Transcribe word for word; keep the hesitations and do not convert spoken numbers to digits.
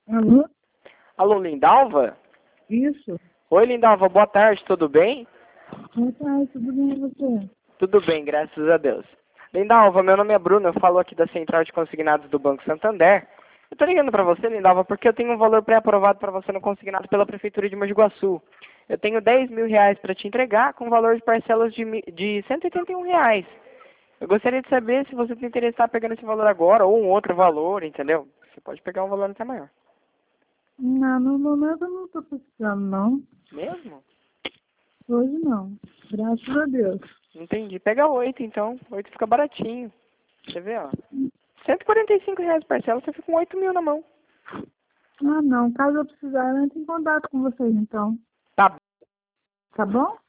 Alô? Alô, Lindalva? Isso. Oi, Lindalva, boa tarde, tudo bem? Boa tarde, tudo bem e você? Tudo bem, graças a Deus. Lindalva, meu nome é Bruno, eu falo aqui da Central de Consignados do Banco Santander. Eu tô ligando pra você, Lindalva, porque eu tenho um valor pré-aprovado pra você no consignado pela Prefeitura de Mogi Guaçu. Eu tenho dez mil reais pra te entregar com valor de parcelas de, mi- de cento e oitenta e um reais. Eu gostaria de saber se você tem interesse em estar pegando esse valor agora ou um outro valor, entendeu? Você pode pegar um valor até maior. Não, no momento eu não estou precisando, não. Mesmo? Hoje não. Graças a Deus. Entendi. Pega oito, então. Oito fica baratinho. Você vê, ó. cento e quarenta e cinco reais parcela, você fica com oito mil na mão. Ah, não. Caso eu precisar, eu entro em contato com vocês, então. Tá. Tá bom?